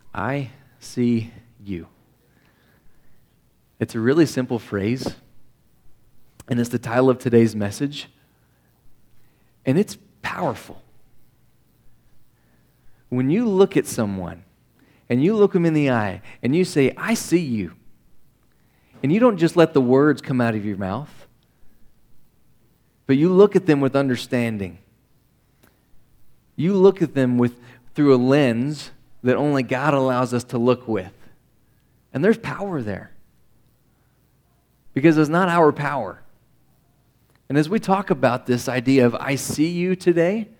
I see you. It's a really simple phrase, and it's the title of today's message, and it's powerful. When you look at someone, and you look them in the eye, and you say, I see you, and you don't just let the words come out of your mouth, but you look at them with understanding. You look at them through a lens that only God allows us to look with. And there's power there. Because it's not our power. And as we talk about this idea of I see you today,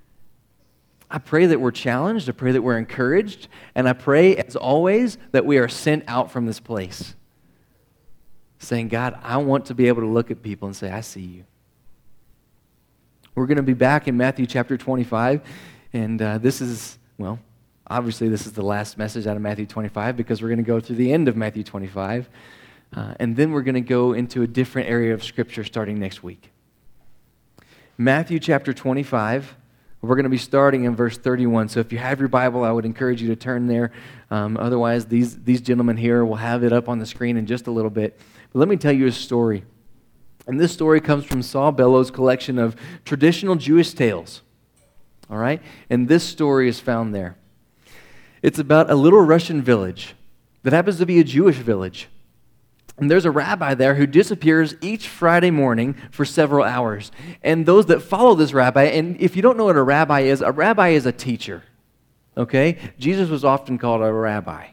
I pray that we're challenged, I pray that we're encouraged, and I pray, as always, that we are sent out from this place. Saying, God, I want to be able to look at people and say, I see you. We're going to be back in Matthew chapter 25, and obviously this is the last message out of Matthew 25 because we're going to go through the end of Matthew 25, and then we're going to go into a different area of Scripture starting next week. Matthew chapter 25, we're going to be starting in verse 31, so if you have your Bible, I would encourage you to turn there. Otherwise, these gentlemen here will have it up on the screen in just a little bit. But let me tell you a story. And this story comes from Saul Bellow's collection of traditional Jewish tales. All right? And this story is found there. It's about a little Russian village that happens to be a Jewish village. And there's a rabbi there who disappears each Friday morning for several hours. And those that follow this rabbi, and if you don't know what a rabbi is a teacher. Okay? Jesus was often called a rabbi.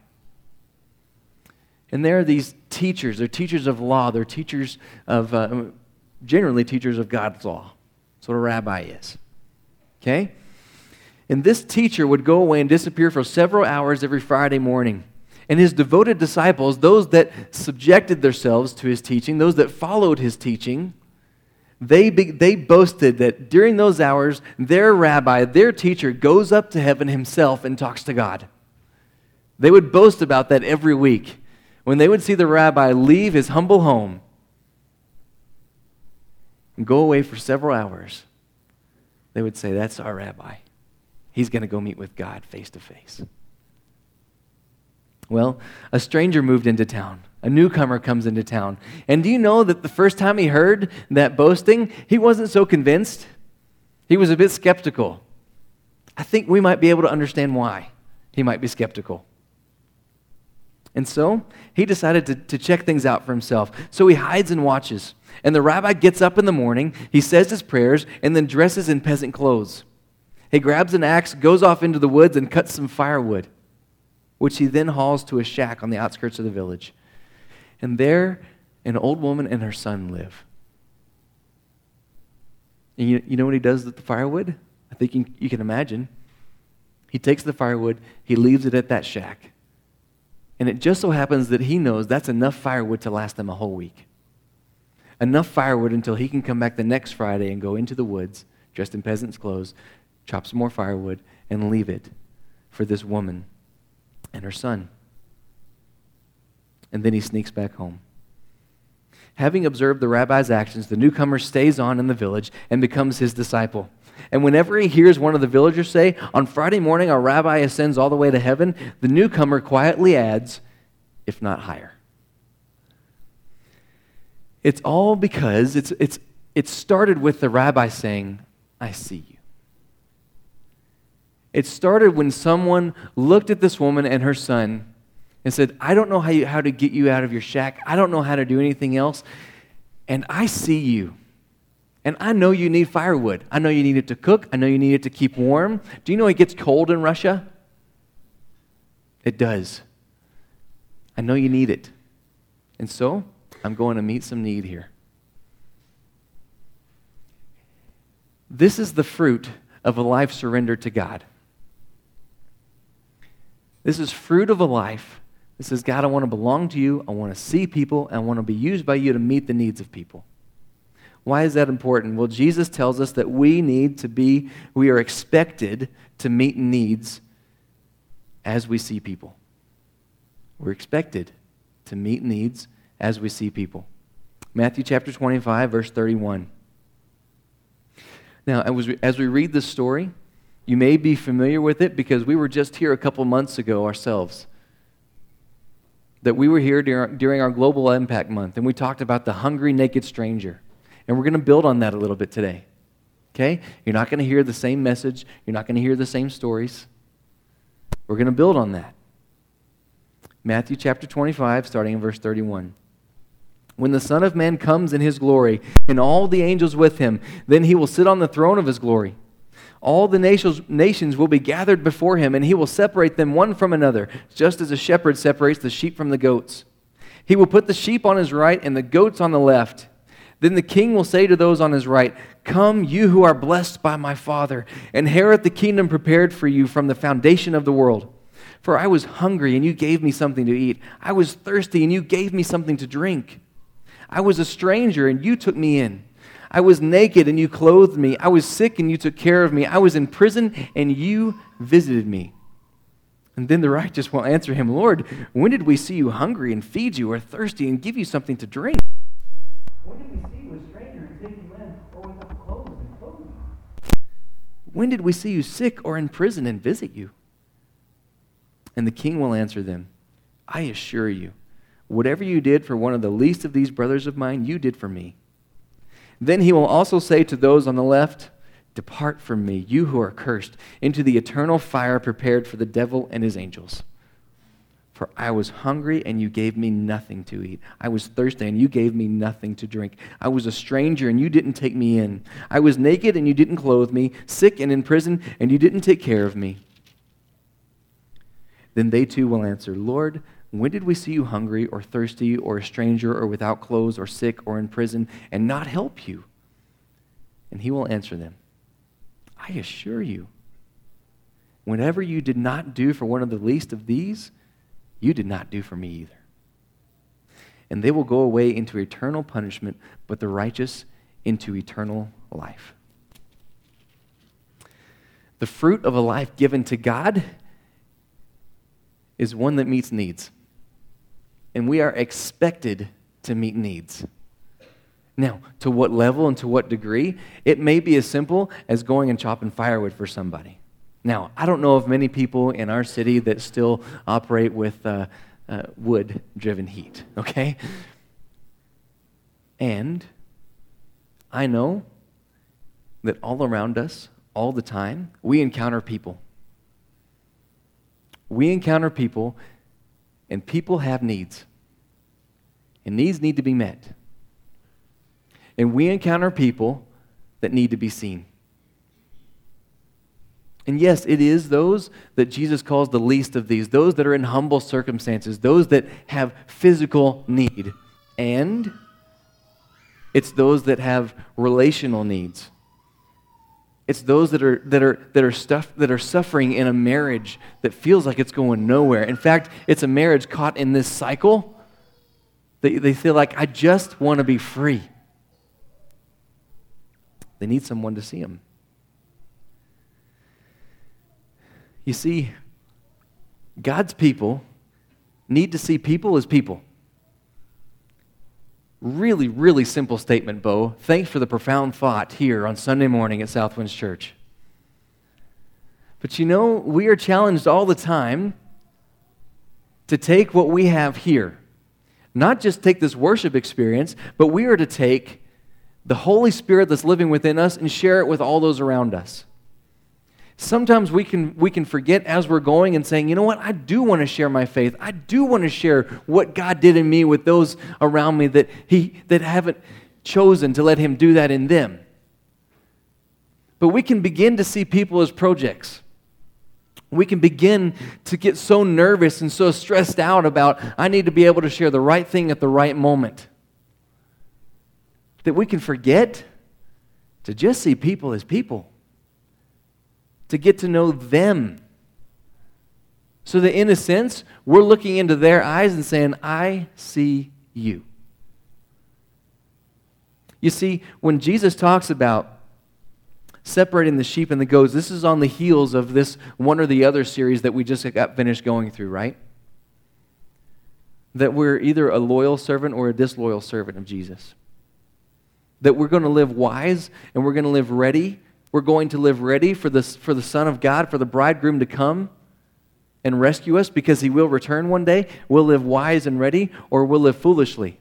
And there are these teachers. They're teachers of law. They're teachers of, generally teachers of God's law. That's what a rabbi is. Okay? And this teacher would go away and disappear for several hours every Friday morning. And his devoted disciples, those that subjected themselves to his teaching, those that followed his teaching, they boasted that during those hours, their rabbi, their teacher, goes up to heaven himself and talks to God. They would boast about that every week. When they would see the rabbi leave his humble home and go away for several hours, they would say, that's our rabbi. He's going to go meet with God face to face. Well, a stranger moved into town. A newcomer comes into town. And do you know that the first time he heard that boasting, he wasn't so convinced? He was a bit skeptical. I think we might be able to understand why he might be skeptical. And so he decided to check things out for himself. So he hides and watches. And the rabbi gets up in the morning, he says his prayers, and then dresses in peasant clothes. He grabs an axe, goes off into the woods, and cuts some firewood, which he then hauls to a shack on the outskirts of the village. And there, an old woman and her son live. And you know what he does with the firewood? I think you can imagine. He takes the firewood, he leaves it at that shack. And it just so happens that he knows that's enough firewood to last them a whole week. Enough firewood until he can come back the next Friday and go into the woods, dressed in peasant's clothes, chop some more firewood, and leave it for this woman and her son. And then he sneaks back home. Having observed the rabbi's actions, the newcomer stays on in the village and becomes his disciple. And whenever he hears one of the villagers say, on Friday morning our rabbi ascends all the way to heaven, the newcomer quietly adds, if not higher. It's all because it started with the rabbi saying, I see you. It started when someone looked at this woman and her son and said, I don't know how to get you out of your shack. I don't know how to do anything else. And I see you. And I know you need firewood. I know you need it to cook. I know you need it to keep warm. Do you know it gets cold in Russia? It does. I know you need it. And so, I'm going to meet some need here. This is the fruit of a life surrendered to God. This is fruit of a life that says, God, I want to belong to you. I want to see people. And I want to be used by you to meet the needs of people. Why is that important? Well, Jesus tells us that we are expected to meet needs as we see people. We're expected to meet needs as we see people. Matthew chapter 25, verse 31. Now, as we read this story, You may be familiar with it because we were just here a couple months ago ourselves. That we were here during our Global Impact Month, and we talked about the hungry, naked stranger. And we're going to build on that a little bit today. Okay? You're not going to hear the same message. You're not going to hear the same stories. We're going to build on that. Matthew chapter 25, starting in verse 31. When the Son of Man comes in his glory, and all the angels with him, then he will sit on the throne of his glory. All the nations will be gathered before him, and he will separate them one from another, just as a shepherd separates the sheep from the goats. He will put the sheep on his right and the goats on the left. Then the king will say to those on his right, "Come, you who are blessed by my Father, inherit the kingdom prepared for you from the foundation of the world. For I was hungry, and you gave me something to eat. I was thirsty, and you gave me something to drink. I was a stranger, and you took me in. I was naked, and you clothed me. I was sick, and you took care of me. I was in prison, and you visited me." And then the righteous will answer him, "Lord, when did we see you hungry and feed you, or thirsty and give you something to drink? When did we see you a stranger and take you in, or without clothes and clothe you? When did we see you sick or in prison and visit you?" And the king will answer them, "I assure you, whatever you did for one of the least of these brothers of mine, you did for me." Then he will also say to those on the left, "Depart from me, you who are cursed, into the eternal fire prepared for the devil and his angels. For I was hungry, and you gave me nothing to eat. I was thirsty, and you gave me nothing to drink. I was a stranger, and you didn't take me in. I was naked, and you didn't clothe me, sick and in prison, and you didn't take care of me." Then they too will answer, "Lord, when did we see you hungry or thirsty or a stranger or without clothes or sick or in prison and not help you?" And he will answer them, "I assure you, whenever you did not do for one of the least of these, you did not do for me either." And they will go away into eternal punishment, but the righteous into eternal life. The fruit of a life given to God is one that meets needs. And we are expected to meet needs. Now, to what level and to what degree? It may be as simple as going and chopping firewood for somebody. Now, I don't know of many people in our city that still operate with wood-driven heat, okay? And I know that all around us, all the time, we encounter people. We encounter people, and people have needs. And needs need to be met. And we encounter people that need to be seen. And yes, it is those that Jesus calls the least of these, those that are in humble circumstances, those that have physical need. And it's those that have relational needs. It's those that are suffering in a marriage that feels like it's going nowhere. In fact, it's a marriage caught in this cycle. They feel like, "I just want to be free." They need someone to see them. You see, God's people need to see people as people. Really, really simple statement, Bo. Thanks for the profound thought here on Sunday morning at Southwinds Church. But you know, we are challenged all the time to take what we have here. Not just take this worship experience, but we are to take the Holy Spirit that's living within us and share it with all those around us. Sometimes we can forget as we're going and saying, "You know what, I do want to share my faith. I do want to share what God did in me with those around me that haven't chosen to let Him do that in them." But we can begin to see people as projects. We can begin to get so nervous and so stressed out about, "I need to be able to share the right thing at the right moment," that we can forget to just see people as people. To get to know them. So that in a sense, we're looking into their eyes and saying, "I see you." You see, when Jesus talks about separating the sheep and the goats, this is on the heels of this one or the other series that we just got finished going through, right? That we're either a loyal servant or a disloyal servant of Jesus. That we're going to live wise and we're going to live ready. we're going to live ready for the Son of God, for the bridegroom to come and rescue us because he will return one day? We'll live wise and ready, or we'll live foolishly.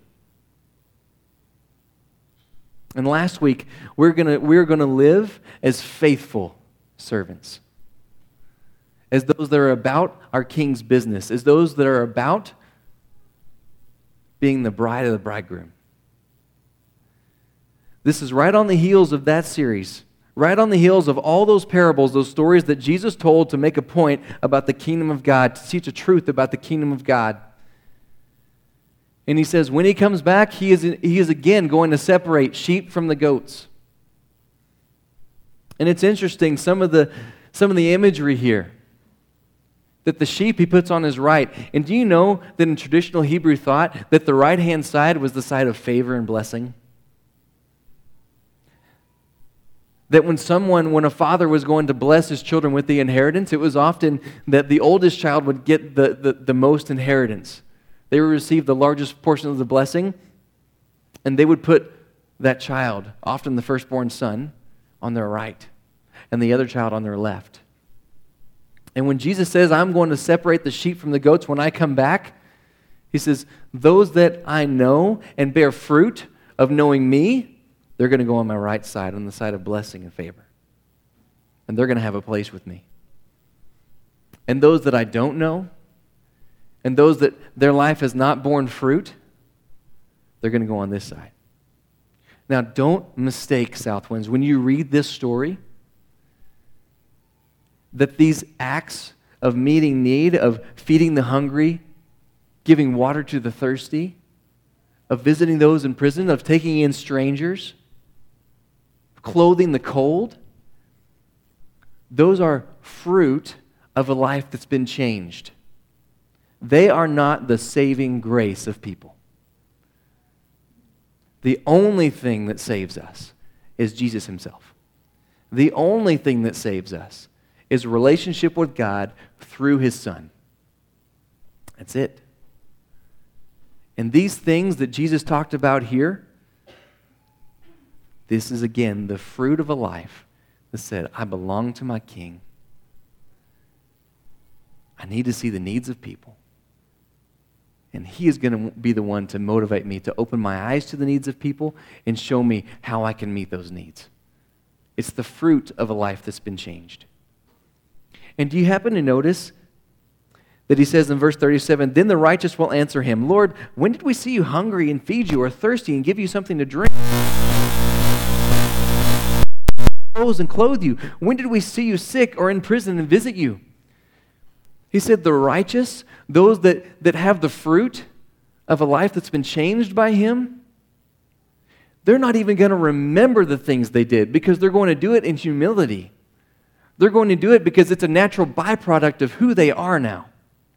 And last week, we're going to live as faithful servants, as those that are about our King's business, as those that are about being the bride of the bridegroom. This is right on the heels of that series, right on the heels of all those parables, those stories that Jesus told to make a point about the kingdom of God, to teach a truth about the kingdom of God. And he says when he comes back, he is again going to separate sheep from the goats. And it's interesting, some of the imagery here, that the sheep he puts on his right. And do you know that in traditional Hebrew thought that the right-hand side was the side of favor and blessing? That when a father was going to bless his children with the inheritance, it was often that the oldest child would get the most inheritance. They would receive the largest portion of the blessing, and they would put that child, often the firstborn son, on their right, and the other child on their left. And when Jesus says, I'm going to separate the sheep from the goats when I come back, he says, those that I know and bear fruit of knowing me, they're going to go on my right side, on the side of blessing and favor. And they're going to have a place with me. And those that I don't know, and those that their life has not borne fruit, they're going to go on this side. Now, don't mistake, Southwinds, when you read this story, that these acts of meeting need, of feeding the hungry, giving water to the thirsty, of visiting those in prison, of taking in strangers, clothing the cold, those are fruit of a life that's been changed. They are not the saving grace of people. The only thing that saves us is Jesus himself. The only thing that saves us is a relationship with God through his Son. That's it. And these things that Jesus talked about here, this is again the fruit of a life that said, I belong to my King. I need to see the needs of people. And he is going to be the one to motivate me to open my eyes to the needs of people and show me how I can meet those needs. It's the fruit of a life that's been changed. And do you happen to notice that he says in verse 37, then the righteous will answer him, Lord, when did we see you hungry and feed you, or thirsty and give you something to drink? And clothe you? When did we see you sick or in prison and visit you? He said the righteous, those that have the fruit of a life that's been changed by him, they're not even going to remember the things they did because they're going to do it in humility. They're going to do it because it's a natural byproduct of who they are now.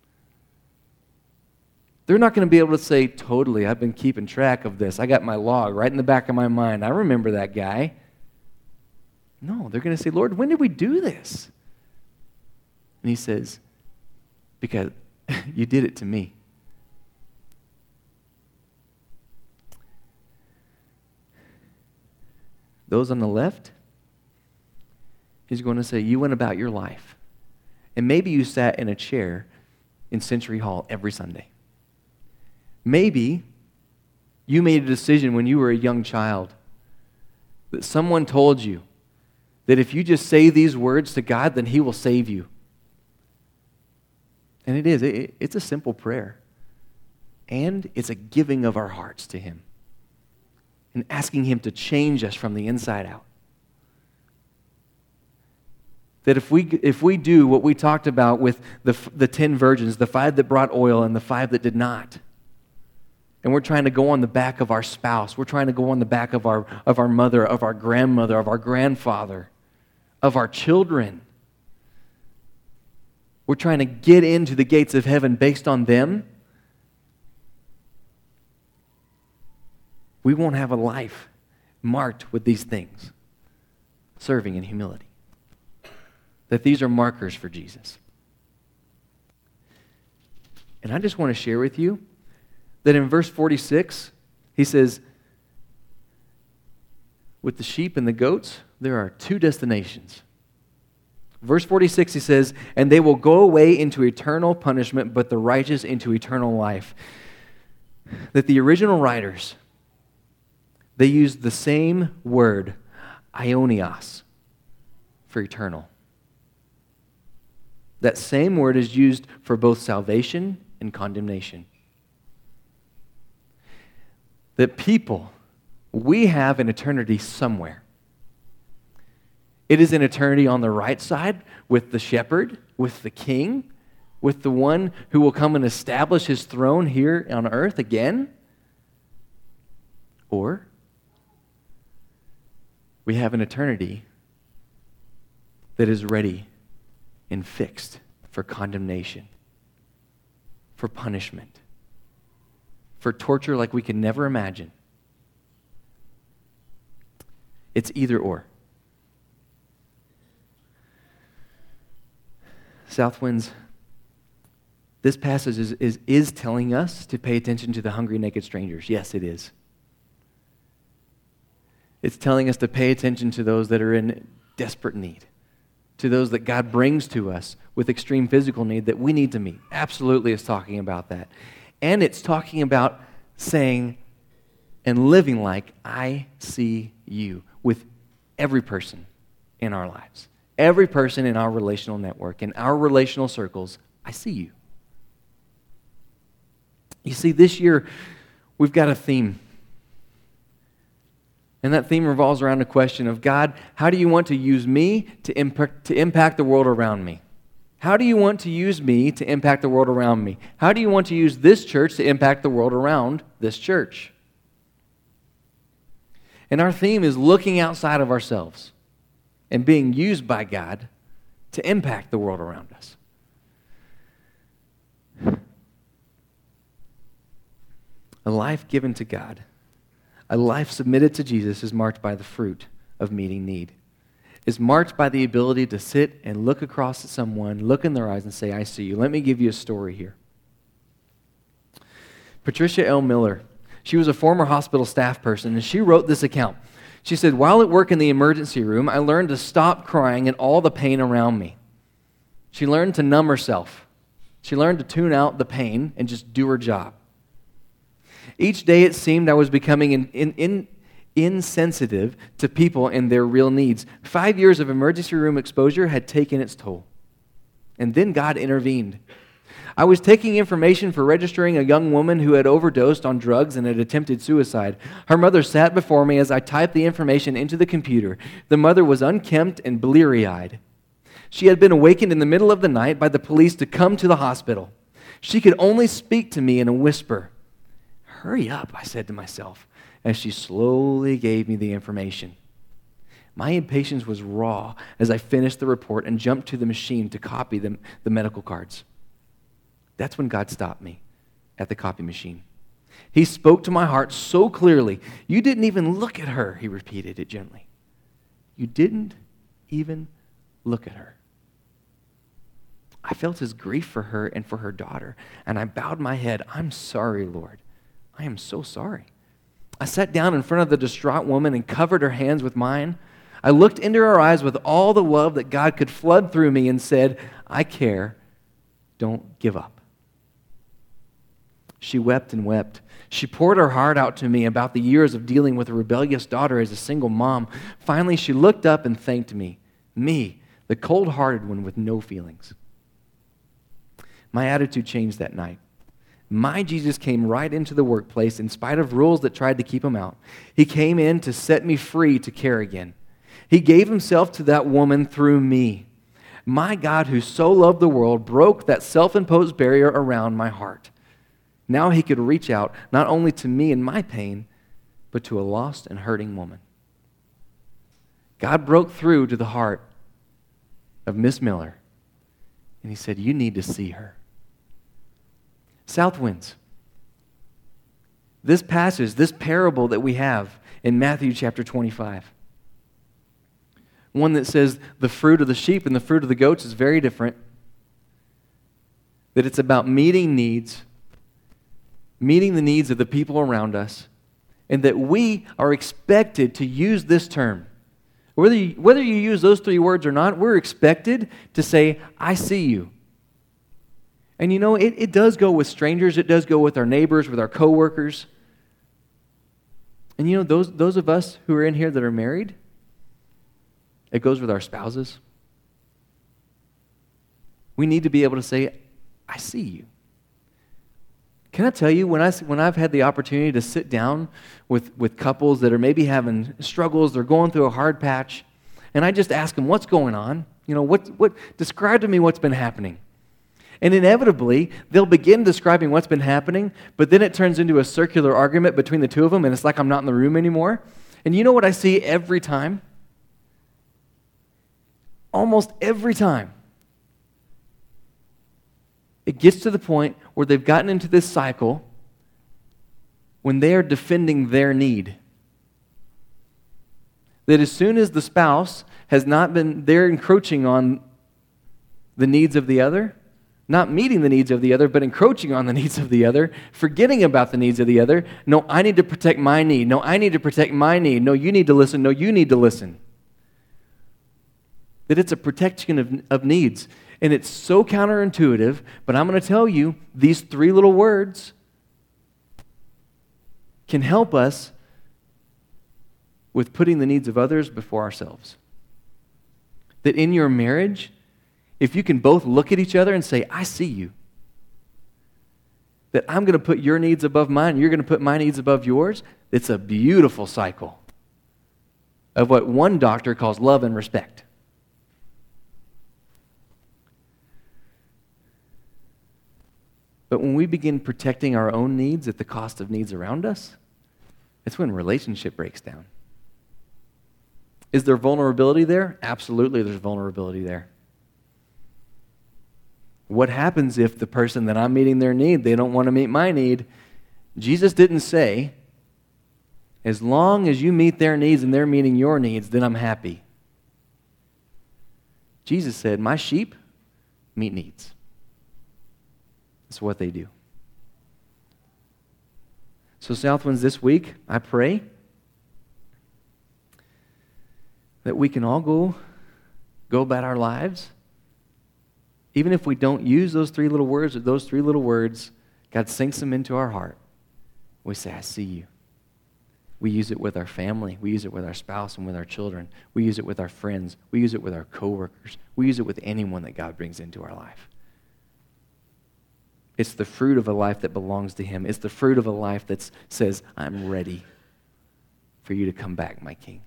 They're not going to be able to say, totally, I've been keeping track of this. I got my log right in the back of my mind. I remember that guy. No, they're going to say, Lord, when did we do this? And he says, because you did it to me. Those on the left, he's going to say, you went about your life. And maybe you sat in a chair in Century Hall every Sunday. Maybe you made a decision when you were a young child that someone told you that if you just say these words to God, then he will save you. And it is. It's a simple prayer. And it's a giving of our hearts to him. And asking him to change us from the inside out. That if we do what we talked about with the 10 virgins, the 5 that brought oil and the 5 that did not, and we're trying to go on the back of our spouse, we're trying to go on the back of our mother, of our grandmother, of our grandfather, of our children, we're trying to get into the gates of heaven based on them, we won't have a life marked with these things, serving in humility. That these are markers for Jesus. And I just want to share with you that in verse 46, he says, with the sheep and the goats, there are two destinations. Verse 46, he says, "And they will go away into eternal punishment, but the righteous into eternal life." That the original writers, they used the same word, aionios, for eternal. That same word is used for both salvation and condemnation. That people, we have an eternity somewhere. It is an eternity on the right side with the shepherd, with the king, with the one who will come and establish his throne here on earth again. Or we have an eternity that is ready and fixed for condemnation, for punishment, for torture like we can never imagine. It's either or. Southwinds, this passage is telling us to pay attention to the hungry, naked strangers. Yes, it is. It's telling us to pay attention to those that are in desperate need, to those that God brings to us with extreme physical need that we need to meet. Absolutely, it's talking about that. And it's talking about saying and living like, I see you, with every person in our lives. Every person in our relational network, in our relational circles, I see you. You see, this year, we've got a theme. And that theme revolves around the question of, God, how do you want to use me to impact the world around me? How do you want to use me to impact the world around me? How do you want to use this church to impact the world around this church? And our theme is looking outside of ourselves and being used by God to impact the world around us. A life given to God, a life submitted to Jesus, is marked by the fruit of meeting need. It's marked by the ability to sit and look across at someone, look in their eyes and say, I see you. Let me give you a story here. Patricia L. Miller, she was a former hospital staff person, and she wrote this account. She said, while at work in the emergency room, I learned to stop crying at all the pain around me. She learned to numb herself. She learned to tune out the pain and just do her job. Each day it seemed I was becoming insensitive to people and their real needs. 5 years of emergency room exposure had taken its toll. And then God intervened. I was taking information for registering a young woman who had overdosed on drugs and had attempted suicide. Her mother sat before me as I typed the information into the computer. The mother was unkempt and bleary-eyed. She had been awakened in the middle of the night by the police to come to the hospital. She could only speak to me in a whisper. Hurry up, I said to myself, as she slowly gave me the information. My impatience was raw as I finished the report and jumped to the machine to copy the medical cards. That's when God stopped me at the copy machine. He spoke to my heart so clearly. You didn't even look at her, he repeated it gently. You didn't even look at her. I felt his grief for her and for her daughter, and I bowed my head. I'm sorry, Lord. I am so sorry. I sat down in front of the distraught woman and covered her hands with mine. I looked into her eyes with all the love that God could flood through me and said, I care. Don't give up. She wept and wept. She poured her heart out to me about the years of dealing with a rebellious daughter as a single mom. Finally, she looked up and thanked me, the cold-hearted one with no feelings. My attitude changed that night. My Jesus came right into the workplace in spite of rules that tried to keep him out. He came in to set me free to care again. He gave himself to that woman through me. My God, who so loved the world, broke that self-imposed barrier around my heart. Now he could reach out not only to me in my pain, but to a lost and hurting woman. God broke through to the heart of Miss Miller, and he said, you need to see her. Southwinds, this passage, this parable that we have in Matthew chapter 25, one that says the fruit of the sheep and the fruit of the goats is very different, that it's about meeting the needs of the people around us, And that we are expected to use this term. Whether you use those three words or not, we're expected to say, I see you. And you know, it does go with strangers. It does go with our neighbors, with our coworkers. And you know, those of us who are in here that are married, it goes with our spouses. We need to be able to say, I see you. Can I tell you, when I've had the opportunity to sit down with couples that are maybe having struggles, they're going through a hard patch, and I just ask them, what's going on? You know, describe to me what's been happening. And inevitably, they'll begin describing what's been happening, but then it turns into a circular argument between the two of them, and it's like I'm not in the room anymore. And you know what I see every time? Almost every time. It gets to the point where they've gotten into this cycle when they are defending their need. That as soon as the spouse has not been, they're encroaching on the needs of the other, not meeting the needs of the other, but encroaching on the needs of the other, forgetting about the needs of the other. No, I need to protect my need. No, I need to protect my need. No, you need to listen. No, you need to listen. That it's a protection of needs. And it's so counterintuitive, but I'm going to tell you, these three little words can help us with putting the needs of others before ourselves. That in your marriage, if you can both look at each other and say, I see you. That I'm going to put your needs above mine, you're going to put my needs above yours. It's a beautiful cycle of what one doctor calls love and respect. But when we begin protecting our own needs at the cost of needs around us, it's when relationship breaks down. Is there vulnerability there? Absolutely, there's vulnerability there. What happens if the person that I'm meeting their need, they don't want to meet my need? Jesus didn't say, as long as you meet their needs and they're meeting your needs, then I'm happy. Jesus said, my sheep meet needs. That's what they do. So Southwinds, this week, I pray that we can all go about our lives. Even if we don't use those three little words, or those three little words, God sinks them into our heart. We say, I see you. We use it with our family. We use it with our spouse and with our children. We use it with our friends. We use it with our coworkers. We use it with anyone that God brings into our life. It's the fruit of a life that belongs to Him. It's the fruit of a life that says, I'm ready for you to come back, my King.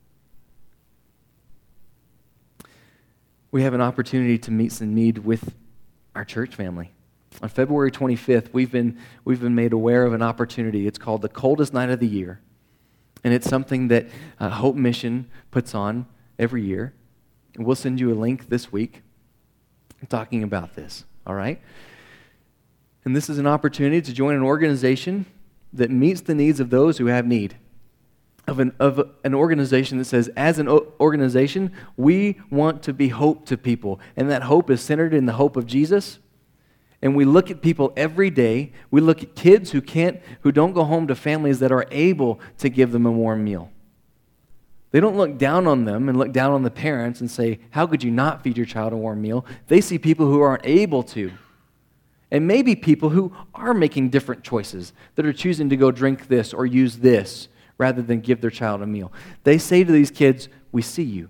We have an opportunity to meet some need with our church family. On February 25th, we've been made aware of an opportunity. It's called the Coldest Night of the Year. And it's something that Hope Mission puts on every year. And we'll send you a link this week talking about this, all right? And this is an opportunity to join an organization that meets the needs of those who have need. Of an organization that says, as an organization, we want to be hope to people. And that hope is centered in the hope of Jesus. And we look at people every day. We look at kids who don't go home to families that are able to give them a warm meal. They don't look down on them and look down on the parents and say, how could you not feed your child a warm meal? They see people who aren't able to. And maybe people who are making different choices, that are choosing to go drink this or use this rather than give their child a meal. They say to these kids, we see you,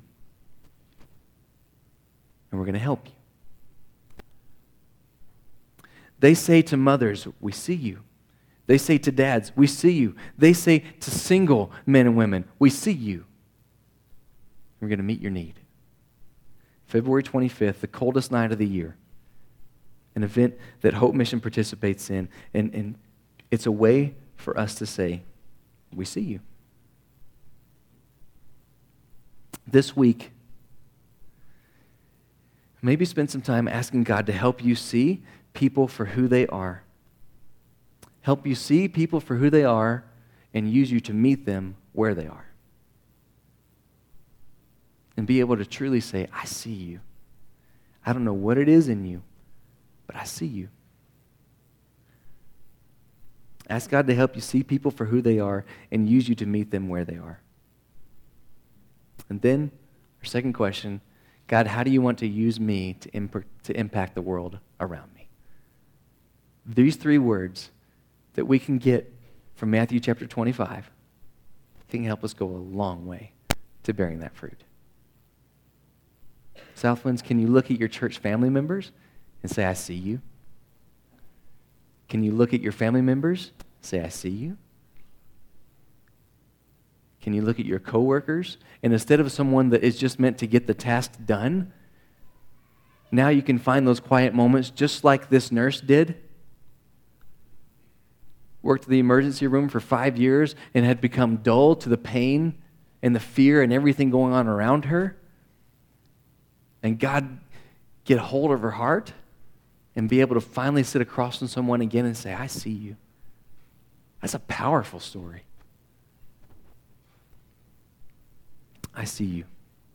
and we're going to help you. They say to mothers, we see you. They say to dads, we see you. They say to single men and women, we see you. We're going to meet your need. February 25th, the coldest night of the year. An event that Hope Mission participates in, and it's a way for us to say, we see you. This week, maybe spend some time asking God to help you see people for who they are. Help you see people for who they are and use you to meet them where they are. And be able to truly say, I see you. I don't know what it is in you, but I see you. Ask God to help you see people for who they are and use you to meet them where they are. And then, our second question, God, how do you want to use me to impact the world around me? These three words that we can get from Matthew chapter 25 can help us go a long way to bearing that fruit. Southwinds, can you look at your church family members and say, I see you? Can you look at your family members and say, I see you? Can you look at your coworkers, and instead of someone that is just meant to get the task done, now you can find those quiet moments just like this nurse did? Worked in the emergency room for 5 years and had become dull to the pain and the fear and everything going on around her. And God get a hold of her heart and be able to finally sit across from someone again and say, I see you. That's a powerful story. I see you.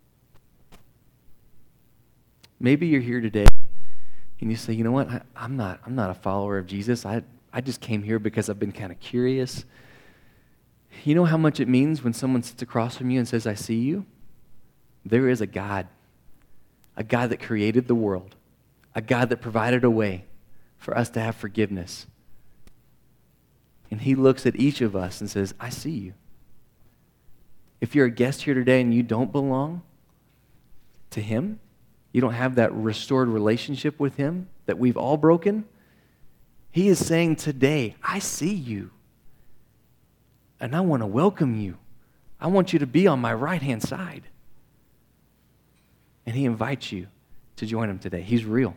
Maybe you're here today and you say, you know what, I'm not a follower of Jesus. I just came here because I've been kind of curious. You know how much it means when someone sits across from you and says, I see you? There is a God that created the world, a God that provided a way for us to have forgiveness. And he looks at each of us and says, I see you. If you're a guest here today and you don't belong to him, you don't have that restored relationship with him that we've all broken, he is saying today, I see you. And I want to welcome you. I want you to be on my right-hand side. And he invites you to join him today. He's real.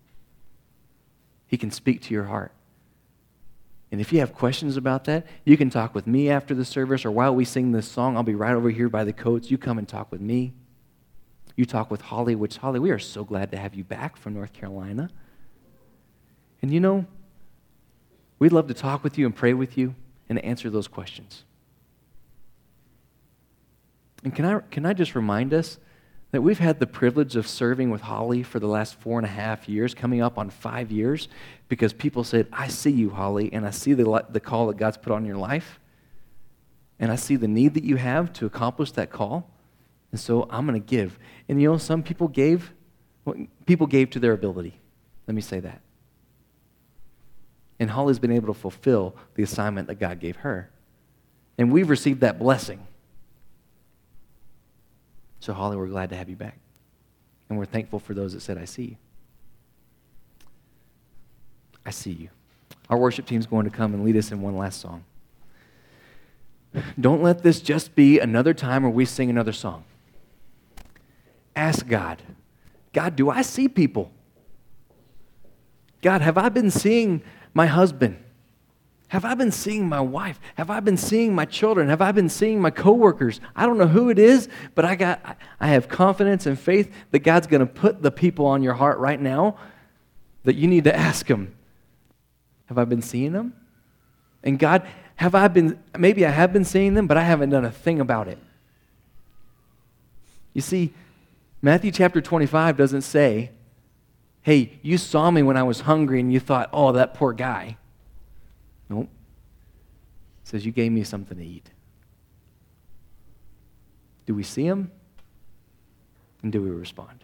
He can speak to your heart. And if you have questions about that, you can talk with me after the service, or while we sing this song, I'll be right over here by the coats. You come and talk with me. You talk with Holly, which, Holly, we are so glad to have you back from North Carolina. And you know, we'd love to talk with you and pray with you and answer those questions. And can I just remind us that we've had the privilege of serving with Holly for the last 4.5 years, coming up on 5 years, because people said, I see you, Holly, and I see the call that God's put on your life, and I see the need that you have to accomplish that call, and so I'm going to give. And you know, some people gave to their ability. Let me say that. And Holly's been able to fulfill the assignment that God gave her. And we've received that blessing. So, Holly, we're glad to have you back. And we're thankful for those that said, I see you. I see you. Our worship team's going to come and lead us in one last song. Don't let this just be another time where we sing another song. Ask God, God, do I see people? God, have I been seeing my husband? Have I been seeing my wife? Have I been seeing my children? Have I been seeing my coworkers? I don't know who it is, but I have confidence and faith that God's going to put the people on your heart right now that you need to ask him. Have I been seeing them? And God, maybe I have been seeing them, but I haven't done a thing about it. You see, Matthew chapter 25 doesn't say, hey, you saw me when I was hungry and you thought, oh, that poor guy. Nope. It says, you gave me something to eat. Do we see him? And do we respond?